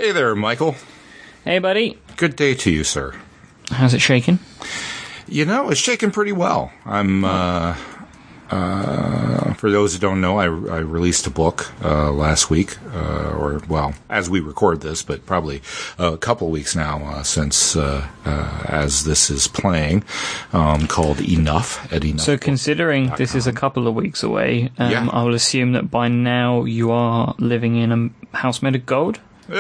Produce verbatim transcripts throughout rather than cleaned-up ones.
Hey there, Michael. Hey, buddy. Good day to you, sir. How's it shaking? You know, it's shaking pretty well. I'm, uh, uh, for those who don't know, I, I released a book, uh, last week, uh, or, well, as we record this, but probably a couple of weeks now, uh, since, uh, uh, as this is playing, um, called Enough at Enough. So considering this is a couple of weeks away, um, yeah. I will assume that by now you are living in a house made of gold?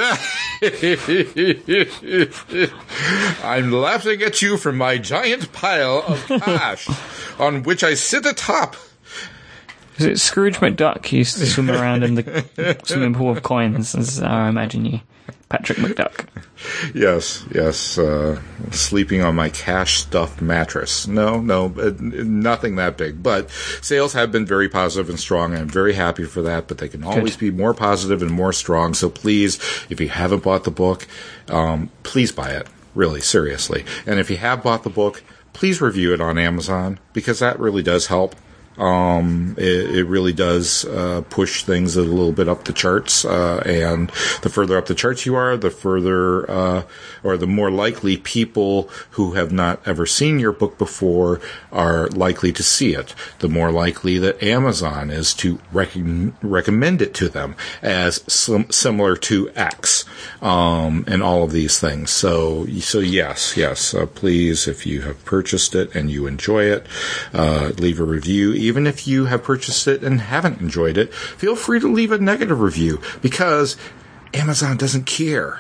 I'm laughing at you from my giant pile of cash on which I sit atop. Is it Scrooge McDuck used to swim around in the swimming pool of coins? That's how I imagine you. Patrick McDuck. Yes, yes. Uh, sleeping on my cash-stuffed mattress. No, no, uh, nothing that big. But sales have been very positive and strong, and I'm very happy for that. But they can always Good. be more positive and more strong. So please, if you haven't bought the book, um, please buy it. Really, seriously. And if you have bought the book, please review it on Amazon, because that really does help. Um, it, it really does, uh, push things a little bit up the charts, uh, and the further up the charts you are, the further, uh, or the more likely people who have not ever seen your book before are likely to see it. The more likely that Amazon is to rec- recommend it to them as sim- similar to X, um, and all of these things. So, so yes, yes, uh, please, if you have purchased it and you enjoy it, uh, leave a review. Even if you have purchased it and haven't enjoyed it, feel free to leave a negative review, because Amazon doesn't care.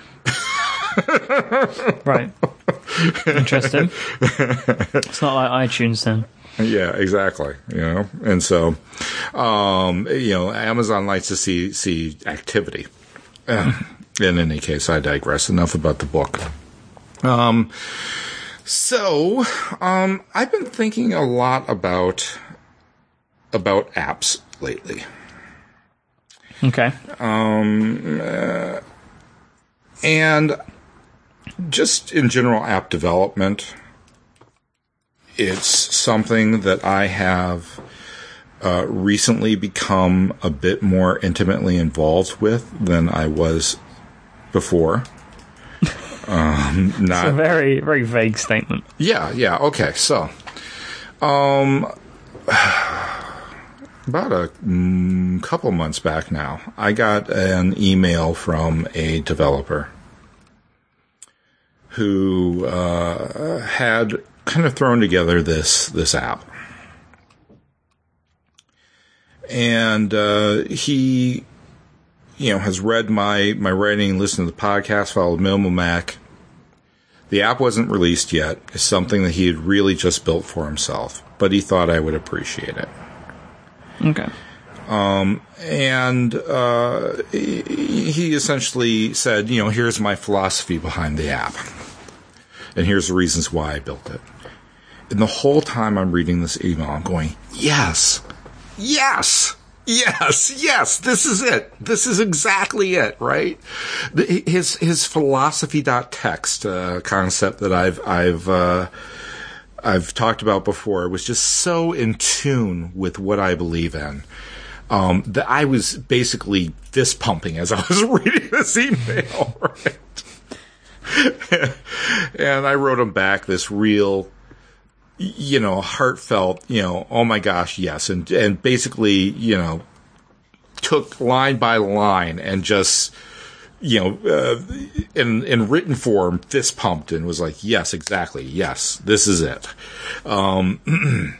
Right. Interesting. It's not like iTunes then. Yeah, exactly. You know, and so, um, you know, Amazon likes to see see activity. Uh, in any case, I digress. Enough about the book. Um, so, um, I've been thinking a lot about. about apps lately. Okay. Um, uh, and just in general app development, it's something that I have uh, recently become a bit more intimately involved with than I was before. um, not It's a very, very vague statement. Yeah, yeah, okay, so, um, about a mm, couple months back now, I got an email from a developer who uh, had kind of thrown together this this app. And uh, he, you know, has read my, my writing, listened to the podcast, followed Minimal Mac. The app wasn't released yet. It's something that he had really just built for himself, but he thought I would appreciate it. Okay. Um, and, uh, he, he essentially said, you know, here's my philosophy behind the app. And here's the reasons why I built it. And the whole time I'm reading this email, I'm going, yes, yes, yes, yes, this is it. This is exactly it, right? The, his, his philosophy.txt, uh, concept that I've, I've, uh, I've talked about before was just so in tune with what I believe in, um, that I was basically fist pumping as I was reading this email, right? And I wrote him back this real, you know, heartfelt, you know, oh my gosh, yes. And, and basically, you know, took line by line and just, you know, uh, in, in written form, fist pumped and was like, yes, exactly. Yes, this is it. Um,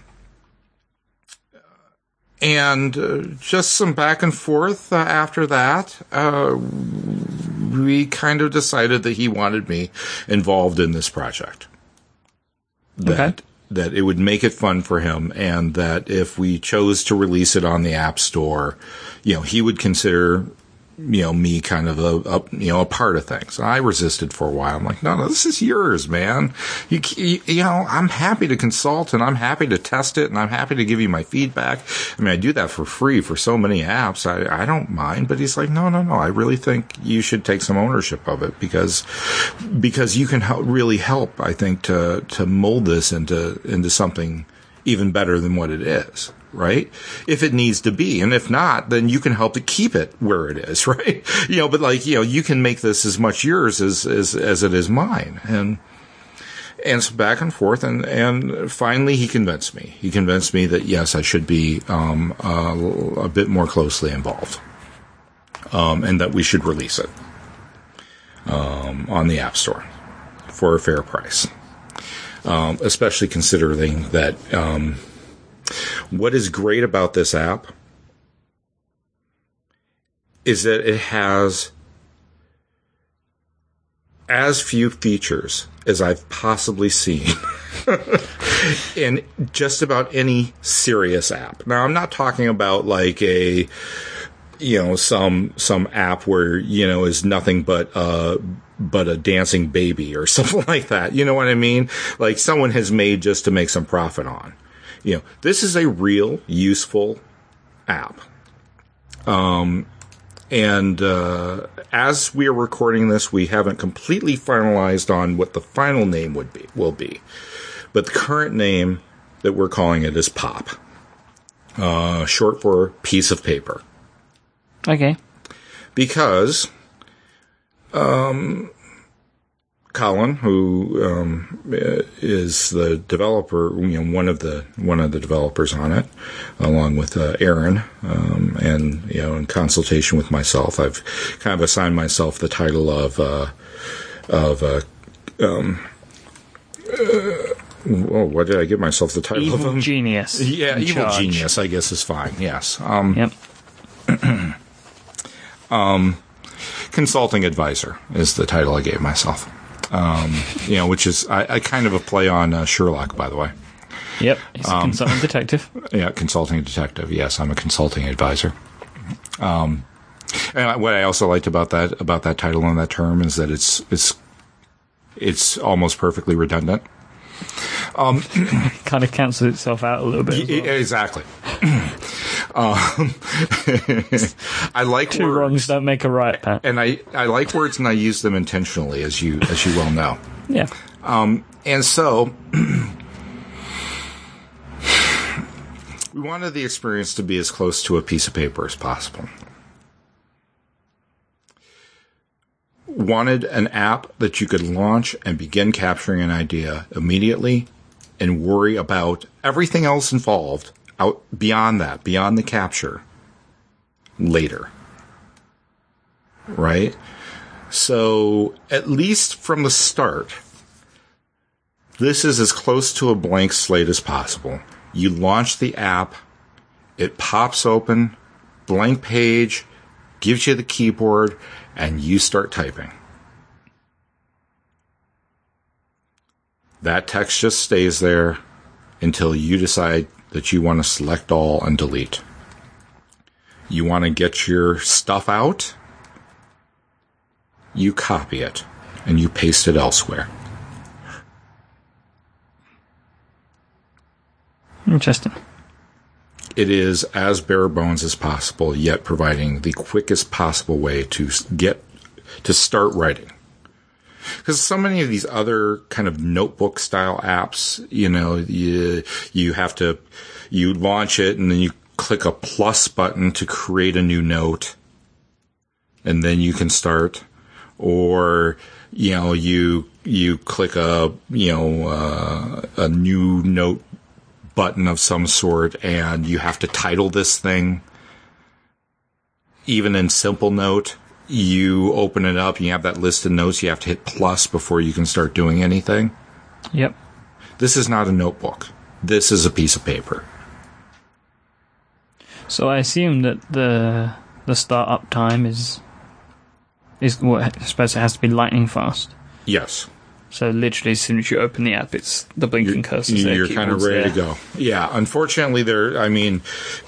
and uh, just some back and forth uh, after that, uh, we kind of decided that he wanted me involved in this project. That, okay. That it would make it fun for him, and that if we chose to release it on the App Store, you know, he would consider, you know, me kind of a, a you know, a part of things. I resisted for a while. I'm like, no, no, this is yours, man. You, you, you know, I'm happy to consult and I'm happy to test it and I'm happy to give you my feedback. I mean, I do that for free for so many apps. I, I don't mind, but he's like, no, no, no. I really think you should take some ownership of it because, because you can help, really help, I think, to, to mold this into, into something even better than what it is. right? If it needs to be. And if not, then you can help to keep it where it is, right? You know, but like, you know, you can make this as much yours as, as, as it is mine. And, and so back and forth. And, and finally he convinced me. He convinced me that yes, I should be, um, uh, a bit more closely involved. Um, and that we should release it, um, on the App Store for a fair price. Um, especially considering that, um, what is great about this app is that it has as few features as I've possibly seen in just about any serious app. Now, I'm not talking about like a, you know, some, some app where, you know, is nothing but, uh, but a dancing baby or something like that. You know what I mean? Like someone has made just to make some profit on. You know, this is a real useful app. Um, and, uh, as we are recording this, we haven't completely finalized on what the final name would be, will be. But the current name that we're calling it is Pop. Uh, short for piece of paper. Okay. Because, um, Colin, who, um, is the developer, you know, one of the, one of the developers on it, along with, uh, Aaron, um, and, you know, in consultation with myself, I've kind of assigned myself the title of, uh, of, uh, um, uh, oh, what did I give myself the title evil of? Evil genius. Yeah, evil charge. genius, I guess is fine, yes. Um, yep. um, consulting advisor is the title I gave myself. Um, you know, which is, I, I kind of a play on uh, Sherlock, by the way. Yep, he's a um, consulting detective. Yeah, consulting detective. Yes, I'm a consulting advisor. Um, and what I also liked about that, about that title and that term is that it's, it's, it's almost perfectly redundant. Um, kind of cancels itself out a little bit. Y- well. Exactly. um, I like two words, wrongs don't make a right, Pat. And I, I like words and I use them intentionally, as you as you well know. Yeah. Um, and so we wanted the experience to be as close to a piece of paper as possible. Wanted an app that you could launch and begin capturing an idea immediately and worry about everything else involved out beyond that, beyond the capture later. Right? So at least from the start, this is as close to a blank slate as possible. You launch the app, it pops open, blank page, gives you the keyboard, and you start typing. That text just stays there until you decide that you want to select all and delete. You want to get your stuff out, you copy it, and you paste it elsewhere. Interesting. It is as bare bones as possible, yet providing the quickest possible way to get to start writing. Because so many of these other kind of notebook style apps, you know, you you have to you launch it and then you click a plus button to create a new note, and then you can start. Or you know, you you click a you know uh, a new note button of some sort, and you have to title this thing. Even in Simple Note, you open it up, you have that list of notes, you have to hit plus before you can start doing anything. Yep. This is not a notebook. This is a piece of paper. So I assume that the the startup time is is what I suppose it has to be lightning fast. Yes. So literally, as soon as you open the app, it's the blinking cursor. You're kind of ready there. to go. Yeah. Unfortunately, there. I mean,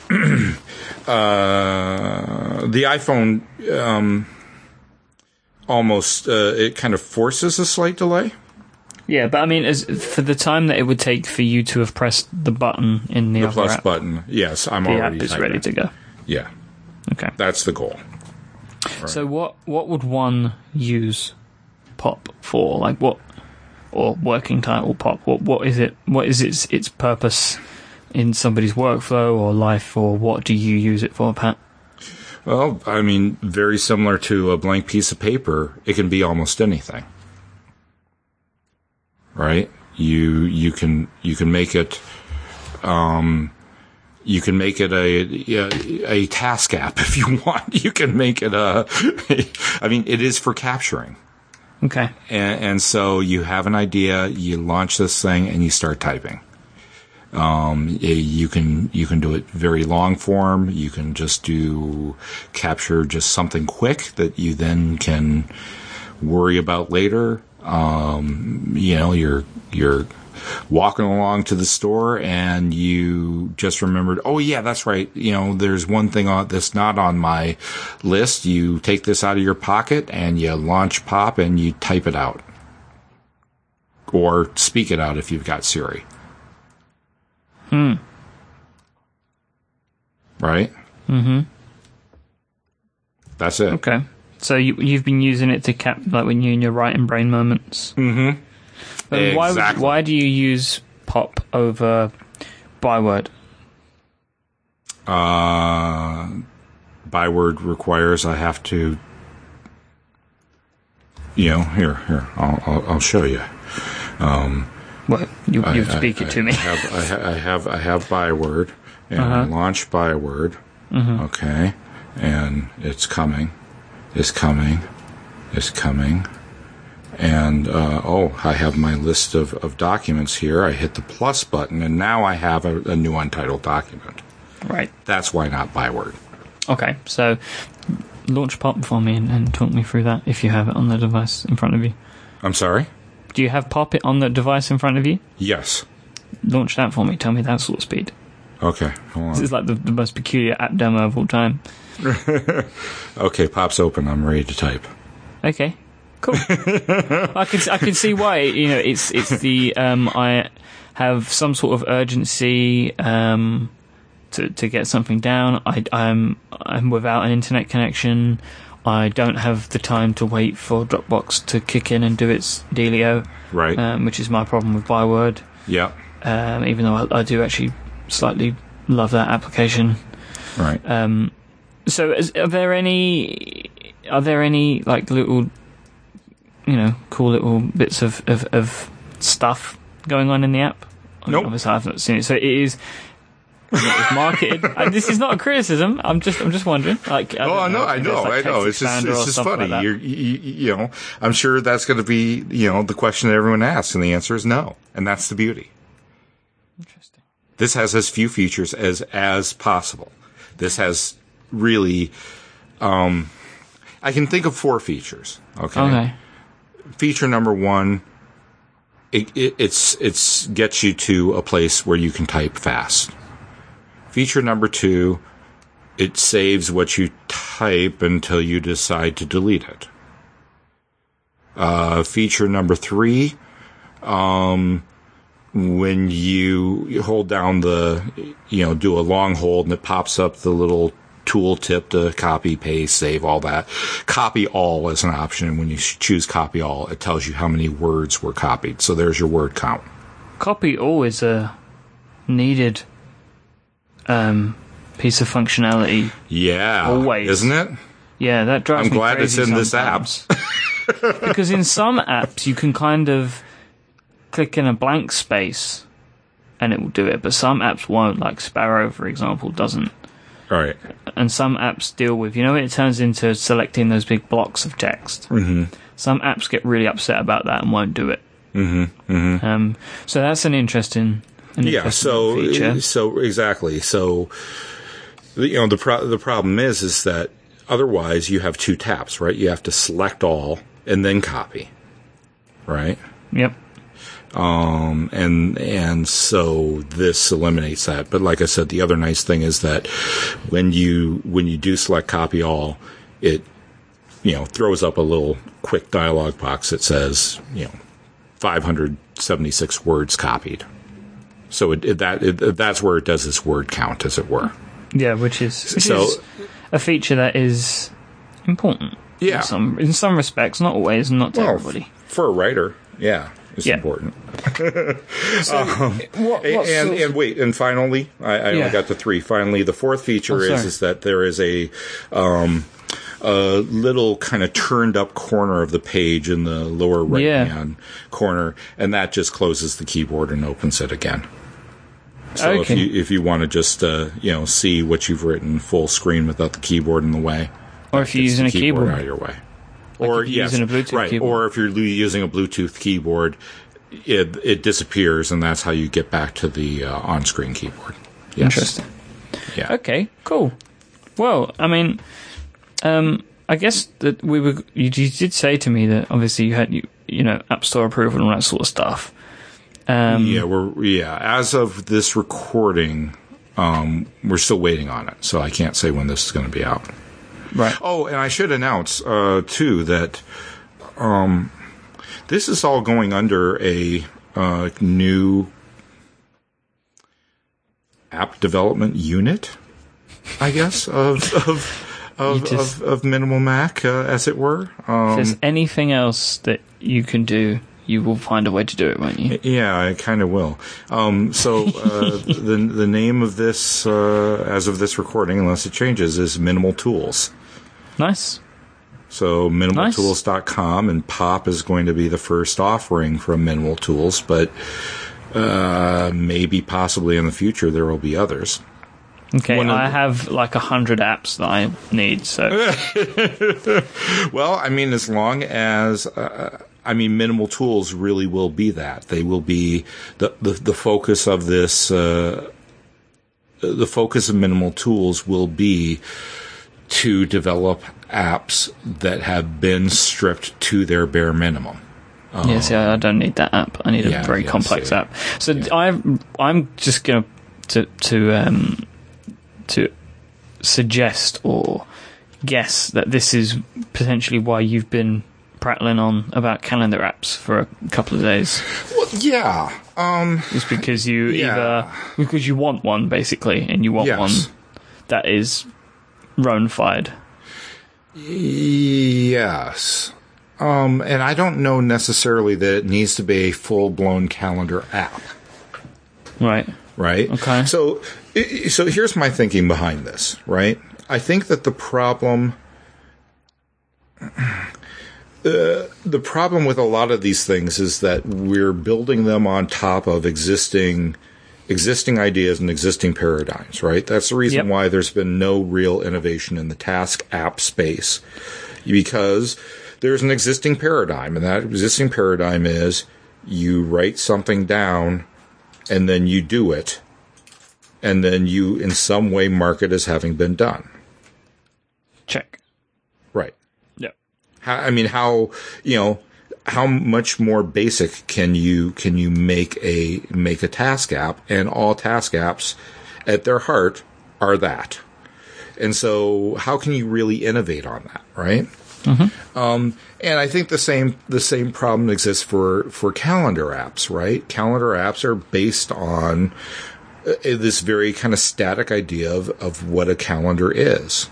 uh, the iPhone um, almost uh, it kind of forces a slight delay. Yeah, but I mean, as for the time that it would take for you to have pressed the button in the, the other plus app, button, yes, I'm the already app is typing. ready to go. Yeah. Okay. That's the goal. Right. So what what would one use Pop for? Like what, or working title Pop? What what is it? What is its its purpose in somebody's workflow or life, or what do you use it for, Pat? Well, I mean, very similar to a blank piece of paper, it can be almost anything. Right? You you can you can make it um you can make it a, a a task app if you want. You can make it a I mean, it is for capturing. Okay. And, and so you have an idea, you launch this thing, and you start typing. Um, you can you can do it very long form. You can just do capture just something quick that you then can worry about later. Um, you know, you're you're walking along to the store and you just remembered, oh yeah, that's right. You know, there's one thing on that's not on my list. You take this out of your pocket and you launch Pop and you type it out, or speak it out if you've got Siri. Hmm. Right? Mm-hmm. That's it. Okay. So you, you've been using it to cap, like when you're in your writing brain moments. Mm-hmm. But exactly. Why, would, why do you use Pop over Byword? Uh, Byword requires I have to, you know, here, here, I'll, I'll, I'll show you. Um, Well, you, you I, speak I, it to I me. Have, I, ha- I have I have Byword, and Uh-huh. I launch Byword. Mm-hmm. Okay, and it's coming, it's coming, it's coming, and uh, oh, I have my list of, of documents here. I hit the plus button, and now I have a, a new untitled document. Right. That's why not Byword. Okay, so launch Pop for me and, and talk me through that if you have it on the device in front of you. I'm sorry? Do you have Pop it on the device in front of you? Yes. Launch that for me. Tell me that sort of speed. Okay, hold on. This is like the, the most peculiar app demo of all time. Okay, Pop's open. I'm ready to type. Okay, cool. I can I can see why. You know, it's it's the um, I have some sort of urgency um, to to get something down. I I'm I'm without an internet connection. I don't have the time to wait for Dropbox to kick in and do its dealio, Right. um, which is my problem with Byword. Yeah. Um, even though I, I do actually slightly love that application. Right. Um, so, is, are there any are there any like little, you know, cool little bits of of, of stuff going on in the app? Nope. Obviously, I've not seen it. So it is. It's marketed. And this is not a criticism. I'm just, I'm just wondering. Like, I Oh, don't no, I if know, there's, like, I know. text It's just, expander it's or just something funny. like that. You're, you, you know, I'm sure that's going to be, you know, the question that everyone asks, and the answer is no, and that's the beauty. Interesting. This has as few features as as possible. This has really, um, I can think of four features. Okay. Okay. Feature number one, it, it it's it's gets you to a place where you can type fast. Feature number two, it saves what you type until you decide to delete it. Uh, feature number three, um, when you, you hold down the, you know, do a long hold and it pops up the little tool tip to copy, paste, save, all that. Copy all is an option. When you choose copy all, it tells you how many words were copied. So there's your word count. Copy all is a needed um, piece of functionality. Yeah. Always. Isn't it? Yeah, that drives I'm me glad it's crazy in this app. sometimes. Because in some apps you can kind of click in a blank space and it will do it, but some apps won't, like Sparrow, for example, doesn't. All right. And some apps deal with, you know, it turns into selecting those big blocks of text. Mm-hmm. Some apps get really upset about that and won't do it. Mm-hmm. Mm-hmm. Um, so that's an interesting, an Yeah. interesting So, feature. so exactly. So, you know, the pro- the problem is, is that otherwise you have two taps, right? You have to select all and then copy, right? Yep. Um, and, and so this eliminates that. But like I said, the other nice thing is that when you, when you do select copy all, it, you know, throws up a little quick dialog box that says, you know, five hundred seventy-six words copied. So it, it, that, it, that's where it does its word count, as it were. Yeah, which is, which So- is a feature that is important. Yeah. In some, in some respects, not always, not to Well, everybody. for a writer, Yeah, it's Yeah. important. So, um, what, and, what and, sort- and wait, and finally, I, I Yeah. only got to three. Finally, the fourth feature Oh, is sorry. is that there is a um, a little kind of turned up corner of the page in the lower right Yeah. hand corner, and that just closes the keyboard and opens it again. So Okay. if you if you want to just uh, you know see what you've written full screen without the keyboard in the way, Or if you're gets using the a keyboard. out of your way. Like Or if you're yes, using a Bluetooth right. keyboard. Or if you're lu- using a Bluetooth keyboard, it it disappears, and that's how you get back to the uh, on-screen keyboard. Yes. Interesting. Yeah. Okay, cool. Well, I mean, um, I guess that we were. You, you did say to me that obviously you had you, you know App Store approval and all that sort of stuff. Um, Yeah, we're yeah. As of this recording, um, we're still waiting on it, so I can't say when this is going to be out. Right. Oh, and I should announce uh, too that um, this is all going under a uh, new app development unit, I guess, of of of, just- of, of Minimal Mac, uh, as it were. Um, If there's anything else that you can do, you will find a way to do it, won't you? Yeah, I kind of will. Um, so uh, the the name of this, uh, as of this recording, unless it changes, is Minimal Tools. Nice. So minimal tools dot com, and Pop is going to be the first offering from Minimal Tools, but uh, maybe possibly in the future there will be others. Okay, One of I the- have like a hundred apps that I need, so Well, I mean, as long as uh, I mean, Minimal Tools really will be that. They will be the the, the focus of this. Uh, the focus of Minimal Tools will be to develop apps that have been stripped to their bare minimum. yeah. See, I I don't need that app. I need Yeah, a very yeah, complex see. app. So I'm I'm just gonna to to um to suggest or guess that this is potentially why you've been prattling on about calendar apps for a couple of days. Well, yeah. Um, Just because you Yeah. either because you want one basically, and you want Yes. one that is Roan-fied. Yes. Um, and I don't know necessarily that it needs to be a full-blown calendar app, Right. right? Okay. So, i- so here's my thinking behind this, right? I think that the problem, uh, the problem with a lot of these things is that we're building them on top of existing, existing ideas and existing paradigms, right? That's the reason Yep. why there's been no real innovation in the task app space, because there's an existing paradigm, and that existing paradigm is you write something down and then you do it, and then you in some way mark it as having been done. Check. Right. Yep. How, I mean, how, you know, how much more basic can you can you make a make a task app? And all task apps at their heart are that. And so how can you really innovate on that, right? Mm-hmm. Um, and I think the same the same problem exists for, for calendar apps, right? Calendar apps are based on uh, this very kind of static idea of, of what a calendar is.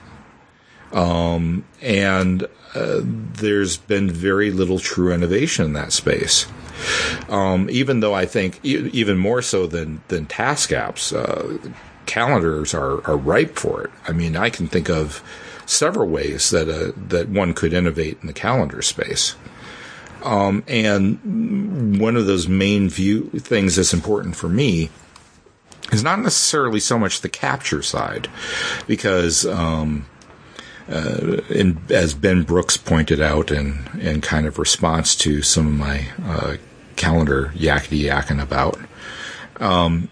Um, and uh, there's been very little true innovation in that space. Um, even though I think e- even more so than, than task apps, uh, calendars are, are ripe for it. I mean, I can think of several ways that uh, that one could innovate in the calendar space. Um, and one of those main view things that's important for me is not necessarily so much the capture side, because um, uh, in, as Ben Brooks pointed out in, in kind of response to some of my uh, calendar yakety yakking about, um,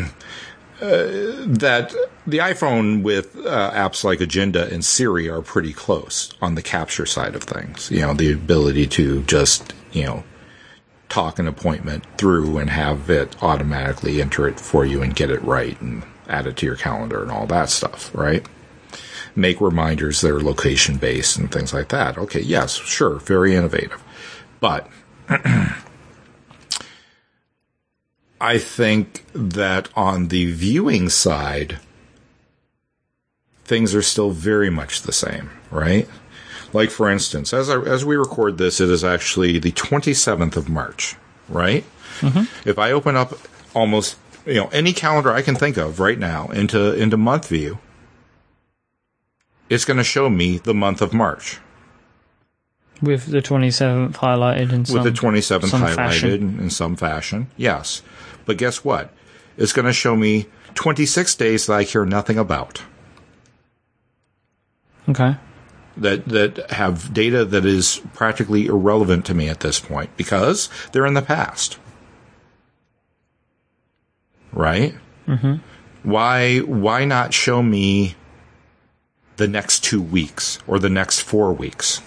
uh, that the iPhone with uh, apps like Agenda and Siri are pretty close on the capture side of things. You know, the ability to just, you know, talk an appointment through and have it automatically enter it for you and get it right and add it to your calendar and all that stuff, right? Make reminders that are location based and things like that. Okay, yes, sure, very innovative. But I think that on the viewing side, things are still very much the same, right? Like, for instance, as I, as we record this, it is actually the twenty-seventh of March, right? Mm-hmm. If I open up almost, you know, any calendar I can think of right now into into month view, it's going to show me the month of March. With the twenty-seventh highlighted in some With the twenty-seventh some highlighted fashion. in some fashion, yes. But guess what? It's going to show me twenty-six days that I care nothing about. Okay. That that have data that is practically irrelevant to me at this point because they're in the past. Right? Mm-hmm. Why why not show me the next two weeks or the next four weeks?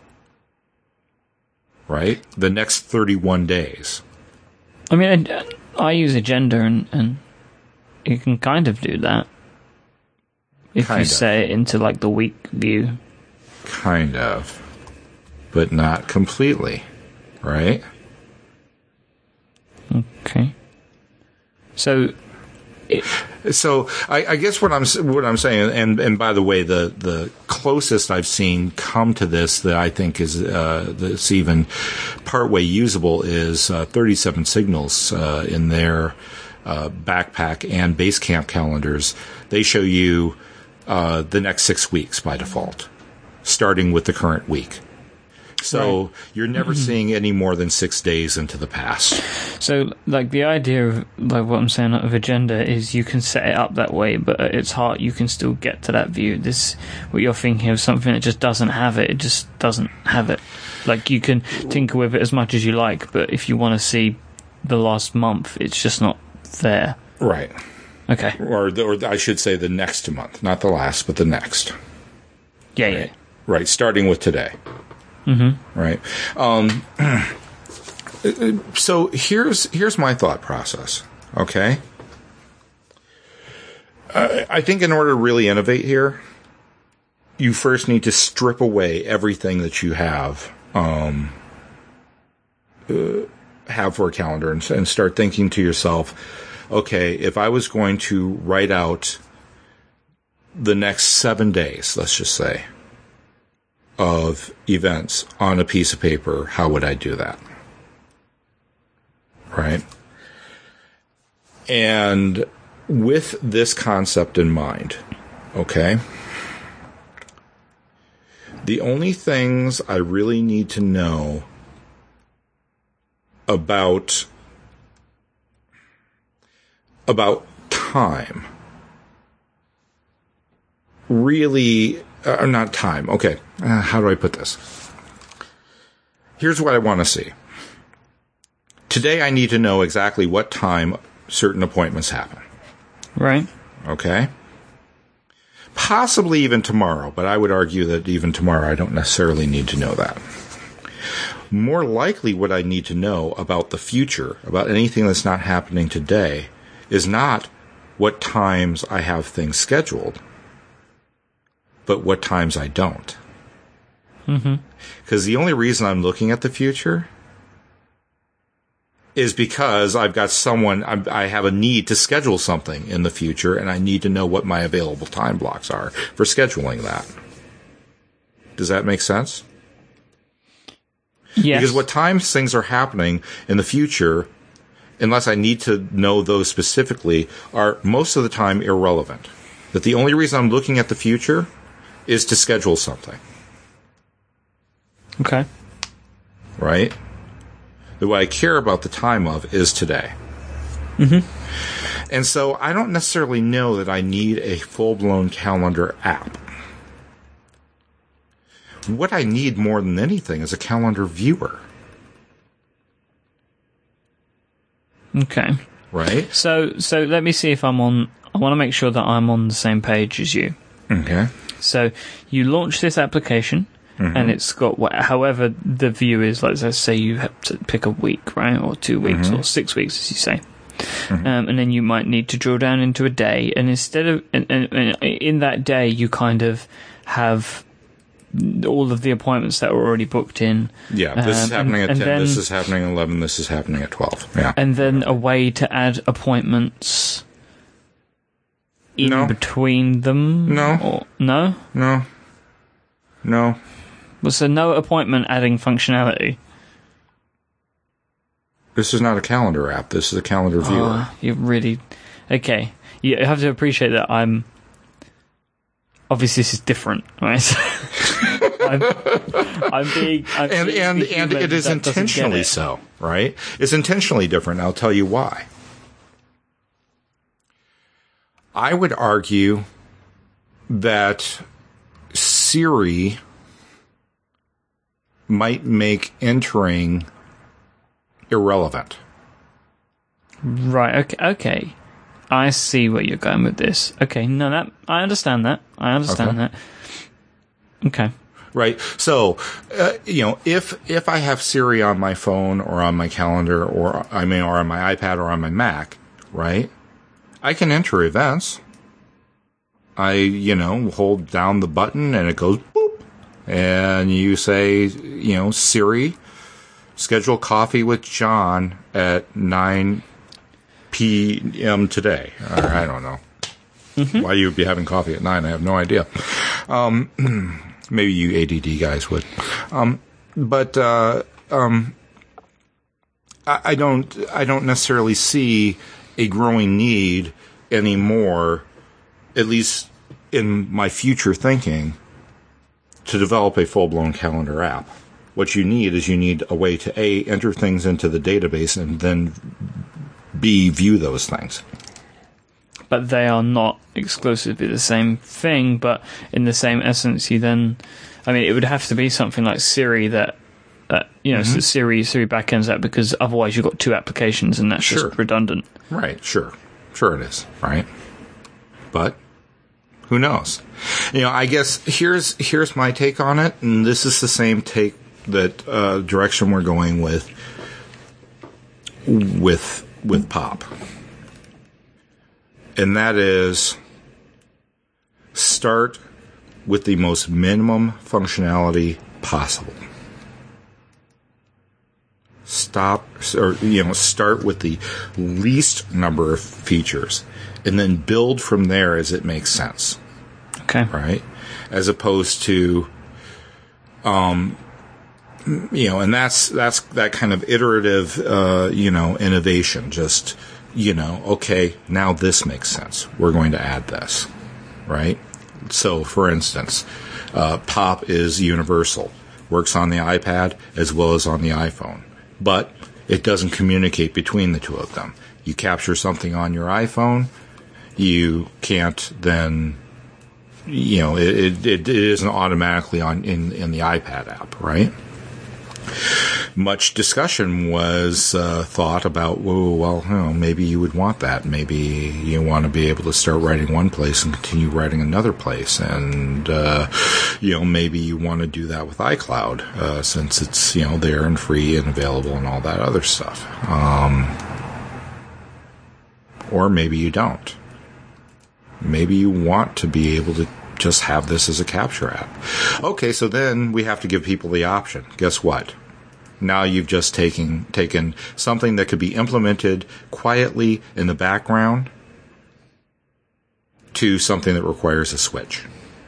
Right? The next thirty-one days. I mean, I, I use Agenda, and, and you can kind of do that if kind you of. set it into like the week view. Kind of. But not completely. Right? Okay. So, it, So I, I guess what I'm what I'm saying, and and by the way, the the closest I've seen come to this that I think is uh, that's even partway usable is uh, thirty-seven Signals uh, in their uh, backpack and Basecamp calendars. They show you uh, the next six weeks by default, starting with the current week. So right. You're never mm-hmm. seeing any more than six days into the past. So, like, the idea of, like, what I'm saying of Agenda is you can set it up that way, but at its heart, you can still get to that view. This, what you're thinking of, something that just doesn't have it, it just doesn't have it. Like, you can tinker with it as much as you like, but if you want to see the last month, it's just not there. Right. Okay. Or, the, or I should say the next month, not the last, but the next. Yeah, right. yeah. Right, starting with today. Mm-hmm. Right. Um, so here's here's my thought process. Okay. Uh, I think in order to really innovate here, you first need to strip away everything that you have um, uh, have for a calendar and, and start thinking to yourself, okay, if I was going to write out the next seven days, let's just say, of events on a piece of paper, how would I do that? Right? And with this concept in mind, okay, the only things I really need to know about about time really Uh, not time. Okay. Uh, how do I put this? Here's what I want to see. Today I need to know exactly what time certain appointments happen. Right. Okay. Possibly even tomorrow, but I would argue that even tomorrow I don't necessarily need to know that. More likely what I need to know about the future, about anything that's not happening today, is not what times I have things scheduled, but what times I don't. Mm-hmm. Because the only reason I'm looking at the future is because I've got someone, I'm, I have a need to schedule something in the future, and I need to know what my available time blocks are for scheduling that. Does that make sense? Yes. Because what times things are happening in the future, unless I need to know those specifically, are most of the time irrelevant. That the only reason I'm looking at the future is to schedule something. Okay. Right? That what I care about the time of is today. Mm-hmm. And so I don't necessarily know that I need a full-blown calendar app. What I need more than anything is a calendar viewer. Okay. Right? So, so let me see if I'm on... I want to make sure that I'm on the same page as you. Okay. So you launch this application, mm-hmm. and it's got what, however the view is. Like, let's say you have to pick a week, right, or two weeks, mm-hmm. or six weeks, as you say. Mm-hmm. Um, and then you might need to drill down into a day, and instead of and, and, and in that day, you kind of have all of the appointments that were already booked in. Yeah, this um, is happening and, at ten. Then, this is happening at eleven. This is happening at twelve. Yeah, and then a way to add appointments in no. between them? No. Or, no? No. No. Was there no appointment adding functionality? This is not a calendar app. This is a calendar viewer. Oh, you really... Okay. You have to appreciate that I'm... Obviously, this is different, right? I'm, I'm being... I'm and being and, and it is intentionally it. so, right? It's intentionally different. I'll tell you why. I would argue that Siri might make entering irrelevant. Right, okay, okay. I see where you're going with this. Okay, no, that I understand that. I understand okay. that. Okay. Right. So, uh, you know, if if I have Siri on my phone or on my calendar or I mean or on my iPad or on my Mac, right? I can enter events. I, you know, hold down the button and it goes boop. And you say, you know, Siri, schedule coffee with John at nine p.m. today. Or, I don't know. Mm-hmm. Why you would be having coffee at nine, I have no idea. Um, maybe you A D D guys would. Um, but uh, um, I, I don't. I don't necessarily see a growing need anymore, at least in my future thinking, to develop a full-blown calendar app. What you need is you need a way to A, enter things into the database, and then B, view those things. But they are not exclusively the same thing, but in the same essence, you then... I mean, it would have to be something like Siri that, that you know, mm-hmm. so Siri, Siri backends that, because otherwise you've got two applications and that's sure. just redundant. Right, sure. Sure it is, right? But who knows? You know, I guess here's here's my take on it, and this is the same take that uh, direction we're going with with with Pop. And that is start with the most minimum functionality possible. Stop, or, you know, start with the least number of features and then build from there as it makes sense. Okay. Right? As opposed to, um, you know, and that's, that's that kind of iterative, uh, you know, innovation. Just, you know, okay, now this makes sense. We're going to add this. Right? So, for instance, uh, Pop is universal. Works on the iPad as well as on the iPhone. But it doesn't communicate between the two of them. You capture something on your iPhone, you can't then, you know, it, it, it isn't automatically on in, in the iPad app, right? Much discussion was uh, thought about, whoa, well, you know, maybe you would want that. Maybe you want to be able to start writing one place and continue writing another place. And, uh, you know, maybe you want to do that with iCloud, uh, since it's, you know, there and free and available and all that other stuff. Um, or maybe you don't. Maybe you want to be able to just have this as a capture app. Okay, so then we have to give people the option. Guess what? Now you've just taken taken something that could be implemented quietly in the background to something that requires a switch.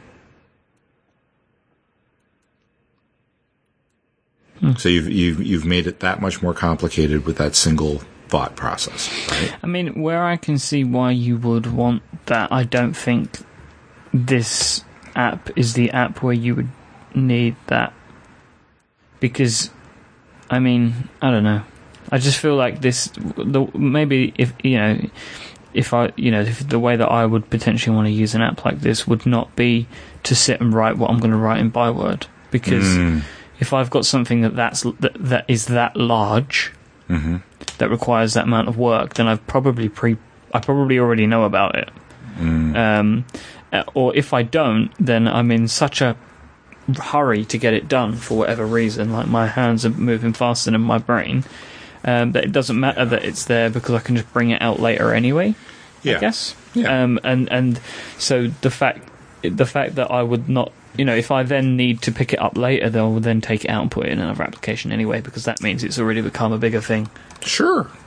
Hmm. So you've you've you've made it that much more complicated with that single thought process, right? I mean, where I can see why you would want that, I don't think this app is the app where you would need that, because I mean, I don't know. I just feel like this. The maybe if you know, if I you know, if the way that I would potentially want to use an app like this would not be to sit and write what I'm going to write in Byword, because mm. if I've got something that that's that, that is that large, mm-hmm. that requires that amount of work, then I've probably pre I probably already know about it. Mm. Um, or if I don't, then I'm in such a hurry to get it done for whatever reason, like my hands are moving faster than my brain, um, that it doesn't matter that it's there, because I can just bring it out later anyway, yeah. I guess. Yeah. Um, and, and so the fact the fact that I would not, you know, if I then need to pick it up later, they'll then take it out and put it in another application anyway, because that means it's already become a bigger thing. Sure.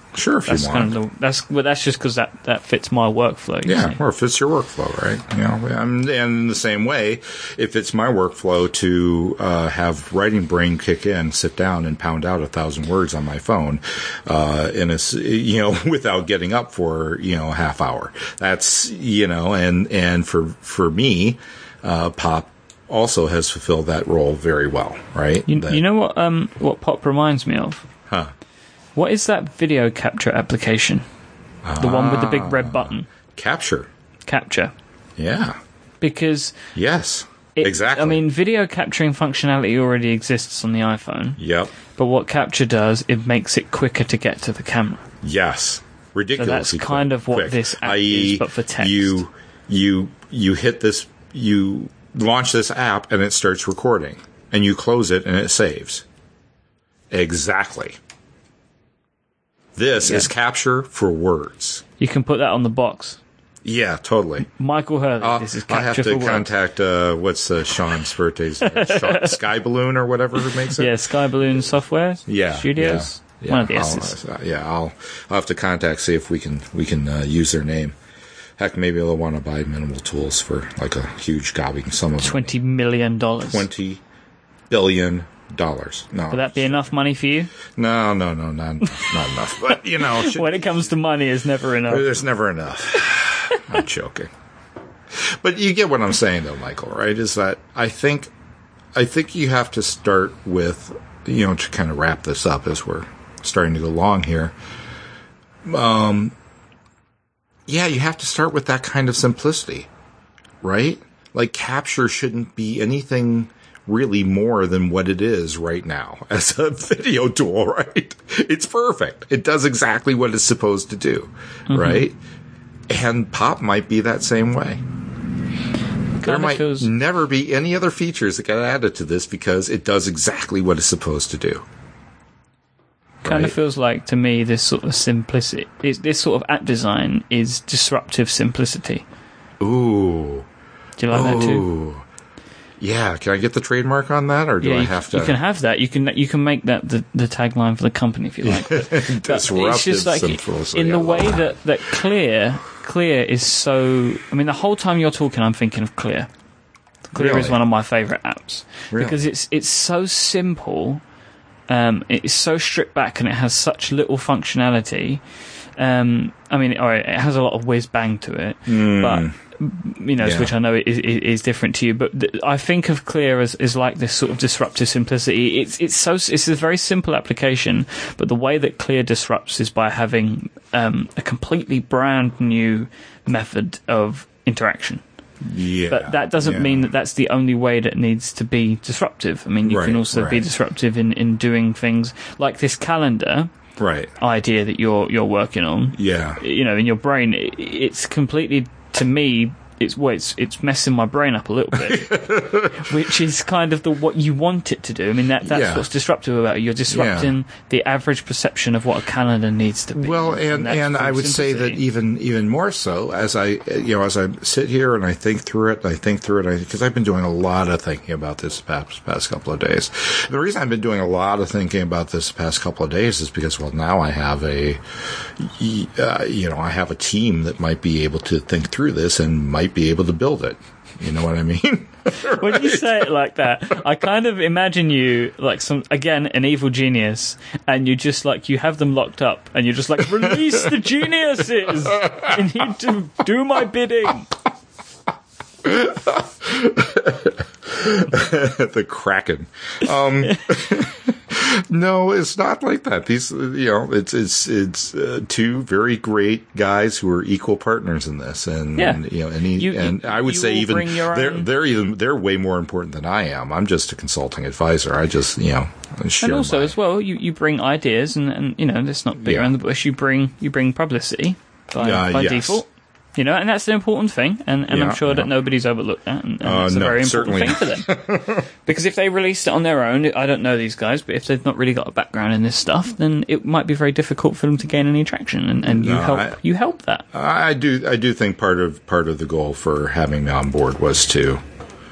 Sure, if that's you want. Kind of the, that's well, that's just because that, that fits my workflow. Yeah, see. or it fits your workflow, right? You know, and, and in the same way, it fits my workflow to uh, have Writing Brain kick in, sit down, and pound out a thousand words on my phone, uh, in a, you know, without getting up for you know a half hour. That's you know, and and for for me, uh, Pop also has fulfilled that role very well, right? You, that, you know what um what Pop reminds me of? Huh. What is that video capture application? The one with the big red Ah, button. Capture. Capture. Yeah. Because Yes. it, exactly. I mean, video capturing functionality already exists on the iPhone. Yep. But what Capture does, it makes it quicker to get to the camera. Yes. Ridiculously So that's kind quick, of what quick. this app that is, is, but for text. You, you, you hit this, you launch this app and it starts recording. And you close it and it saves. Exactly. This Yeah. is Capture for words. You can put that on the box. Yeah, totally. Michael Hurley, Uh, this is I'll Capture have to for words. contact, uh, what's uh, Sean's birthday's Sky, Sky Balloon or whatever who makes it? Yeah, Sky Balloon Software Yeah, Studios. Yeah, One of the I'll, S's. uh, yeah, I'll I'll have to contact see if we can we can uh, use their name. Heck, maybe they'll want to buy Minimal Tools for like a huge gobbing sum of Twenty million dollars. twenty billion dollars. No, Would that be enough money for you? no, no, no, not not enough. But you know, should, When it comes to money, it's never enough. there's never enough. I'm joking. But you get what I'm saying, though, Michael. Right? Is that I think I think you have to start with you know to kind of wrap this up as we're starting to go along here. Um, yeah, you have to start with that kind of simplicity, right? Like Capture shouldn't be anything really more than what it is right now as a video tool, right? It's perfect. It does exactly what it's supposed to do, mm-hmm. right? And Pop might be that same way. There Kinda might feels- never be any other features that get added to this because it does exactly what it's supposed to do. Kind Right. of feels like to me this sort of simplicity, is this sort of app design is disruptive simplicity. Ooh. Do you like that too? Ooh. Yeah, can I get the trademark on that, or do Yeah, I you, have to? you can have that. You can you can make that the, the tagline for the company if you like. But Disruptive it's just like simplicity. in the I love way that. that that Clear Clear is so. I mean, the whole time you're talking, I'm thinking of Clear. Clear Really? is one of my favorite apps Really? because it's it's so simple. Um, it's so stripped back and it has such little functionality. Um, I mean, all right, it has a lot of whiz bang to it, Mm. but you know, Yeah. which I know is, is, is different to you. But th- I think of Clear as, as like this sort of disruptive simplicity. It's it's so it's a very simple application, but the way that Clear disrupts is by having um, a completely brand new method of interaction. Yeah, But that doesn't yeah. mean that that's the only way that needs to be disruptive. I mean, you Right, can also be right. disruptive in, in doing things like this calendar right. idea that you're you're working on. Yeah, You know, in your brain, it, it's completely, to me, it's well, it's it's messing my brain up a little bit, which is kind of the what you want it to do. I mean, that that's Yeah. what's disruptive about it. You're disrupting the average perception of what a calendar needs to be. well, and that's and I full would say that simplicity. even even more so as I you know as I sit here and I think through it, I think through it because I've been doing a lot of thinking about this past past couple of days. The reason I've been doing a lot of thinking about this past couple of days is because well now I have a uh, you know I have a team that might be able to think through this and might be able to build it. You know what I mean? When you say it like that, I kind of imagine you like some again an evil genius, and you just like you have them locked up, and you're just like release the geniuses, and you do do my bidding. The Kraken. Um, no, it's not like that. These, you know, it's it's it's uh, two very great guys who are equal partners in this, and, Yeah. and you know, any You- and you- I would you say all even bring your they're own- they're even they're way more important than I am. I'm just a consulting advisor. I just you know share And also my- as well, you, you bring ideas, and, and you know, let's not beat Yeah. around the bush. You bring you bring publicity by, Uh, by yes. default. You know, and that's an important thing, and, and Yeah, I'm sure yeah. that nobody's overlooked that, and, and Uh, it's a no, very important certainly thing for them. Because if they released it on their own, I don't know these guys, but if they've not really got a background in this stuff, then it might be very difficult for them to gain any traction, and, and you No, help I- you help that. I do I do think part of part of the goal for having me on board was to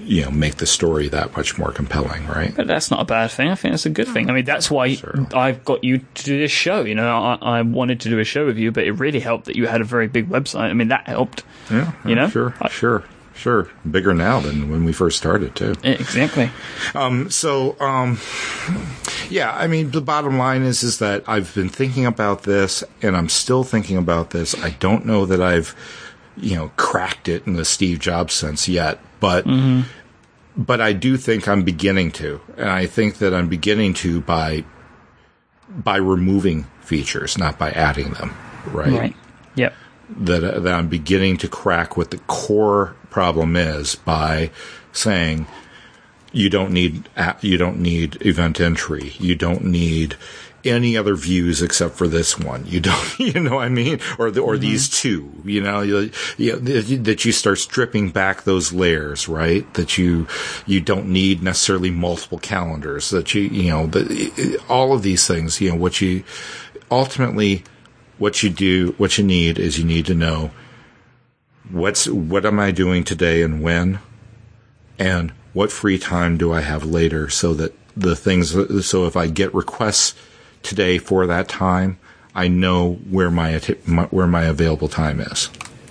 you know, make the story that much more compelling, right? But that's not a bad thing. I think that's a good thing. I mean, that's why Sure. I've got you to do this show. You know, I, I wanted to do a show with you, but it really helped that you had a very big website. I mean, that helped. Yeah, You know? sure, I- sure, sure. Bigger now than when we first started, too. Exactly. Um, so, um, yeah, I mean, the bottom line is, is that I've been thinking about this, and I'm still thinking about this. I don't know that I've, you know, cracked it in the Steve Jobs sense yet, but, mm-hmm. but I do think I'm beginning to, and I think that I'm beginning to by, by removing features, not by adding them, right? Right. Yep. That, that I'm beginning to crack what the core problem is by saying, you don't need you don't need event entry. You don't need any other views except for this one. You don't, you know what I mean? Or the, or mm-hmm. these two, you know, you, you, that you start stripping back those layers, right? That you, you don't need necessarily multiple calendars, that you, you know, the, all of these things, you know, what you, ultimately, what you do, what you need is you need to know what's, what am I doing today and when, and what free time do I have later, so that the things, so if I get requests today for that time, I know where my, my where my available time is.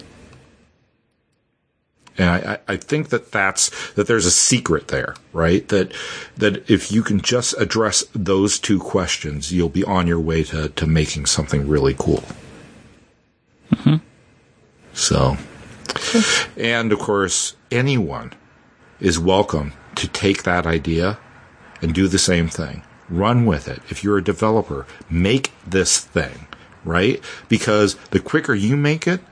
And I, I think that that's, that there's a secret there, right? That, that if you can just address those two questions, you'll be on your way to, to making something really cool. Mm-hmm. So, and of course, anyone is welcome to take that idea and do the same thing. Run with it. If you're a developer, make this thing, right? Because the quicker you make it,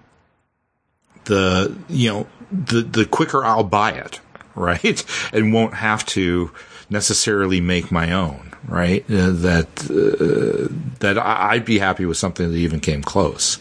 the, you know, the, the quicker I'll buy it, right? And won't have to necessarily make my own, right? Uh, that, uh, that I, I'd be happy with something that even came close.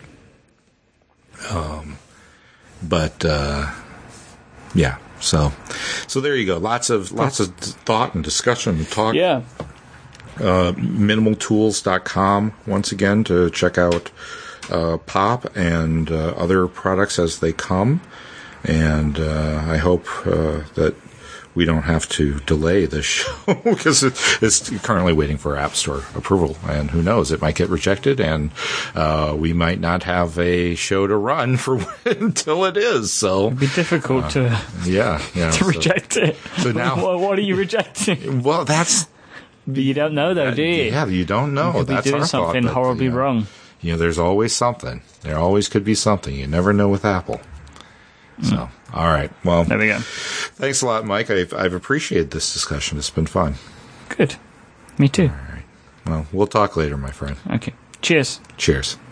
Um, but, uh, yeah. So, so there you go. Lots of, lots of thought and discussion and talk. Yeah. Uh, minimal tools dot com once again to check out, uh, Pop and, uh, other products as they come. And, uh, I hope, uh, that we don't have to delay this show because it, it's currently waiting for App Store approval, and who knows, it might get rejected, and uh, we might not have a show to run for until it is. So it'd be difficult uh, to yeah, yeah to so, reject it. So now, what, what are you rejecting? Well, that's you don't know though, do you? Yeah, you don't know. You could that's be doing our something thought, horribly but, you know, wrong. You know, there's always something. There always could be something. You never know with Apple. So, mm. all right. Well, there we go. Thanks a lot, Mike. I've, I've appreciated this discussion. It's been fun. Good. Me too. All right. Well, we'll talk later, my friend. Okay. Cheers. Cheers.